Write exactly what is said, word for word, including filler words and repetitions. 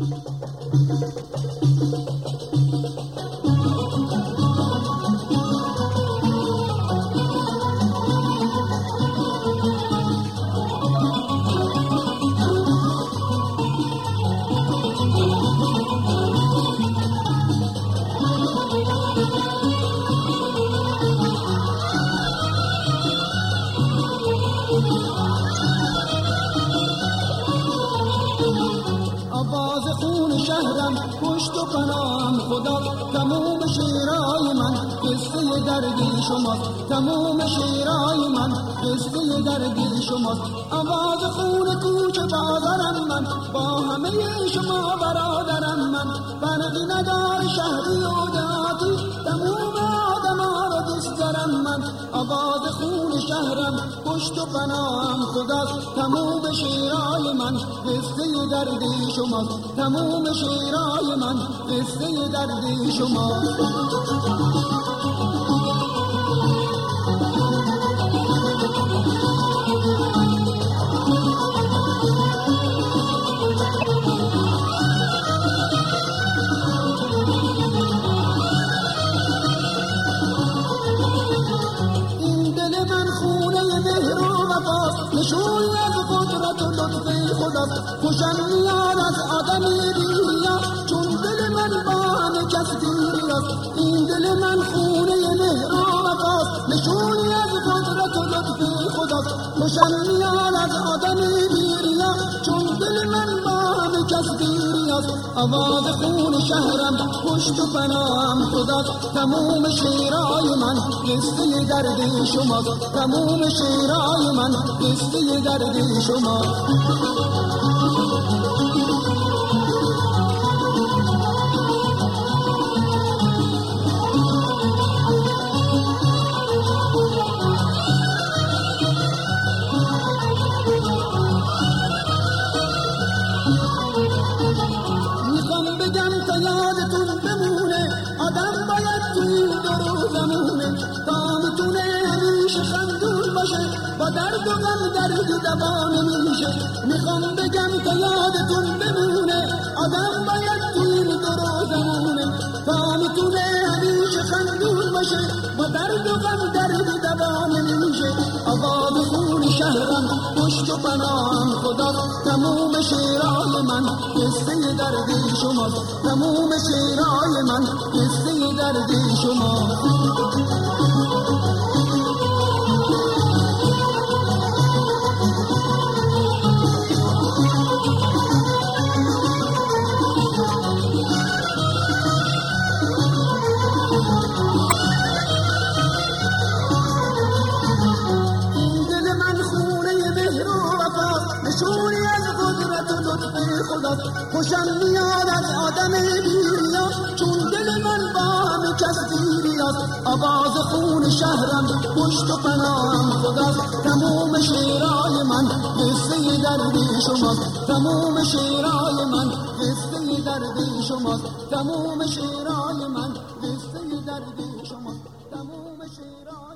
آواز خون شهرم پشت و پناهم خدا، تموم شیرای من قصه دردی شماست، تموم شیرای من قصه دردی شماست. آواز خون کوچه بازارم من، با همه شما برادرم من، فرقی ندار شهری و دهاتی، تموم آدما رو دوست دارم من. آواز خون شهرم پشت و پناهم خداست، تموم شیرای من قصه دردی شماست، تموم شیرای من قصه دردی شماست. نشونی از قدرت و لطف خداست، خوشم میاد از آدمی بیریا، چون دل من با همه کس دیریاست. این دل من خونه مهر و وفاست، نشونی از قدرت و لطف خداست، خوشم میاد از آدمی بیریا، چون دل من با همه کس دیریاست. آواز خون شهرم پشت و پناهم خداست، تموم شیرای من قصه دردی شماست، تموم شیرای من قصه دردی شماست. میخوام بگم تا یادتون بمونه، آدم باید تو این دو روزمونه، تا میتونه همیشه خندون باشه، با درد و غم درد دوا نمیشه. میخوام بگم تا یادتون بمونه، آدم باید تو این دو روزمونه، تا میتونه همیشه خندون باشه، با درد و غم درد دوا نمیشه. آواز خون شهرم پشت و پناهم خداست، تموم شیرای من قصه دردی شماست، تموم شیرای من قصه دردی شماست. نشونی از قدرت و لطف خداست، خوشم میاد از آدم بیریا، چون دل من با همه کس دیریاست. آواز خون شهرم پشت و پناهم خداست، تموم شیرای من قصه دردی شماست، تموم شیرای من قصه دردی شماست، تموم شیرای من قصه دردی شماست، تموم شیرای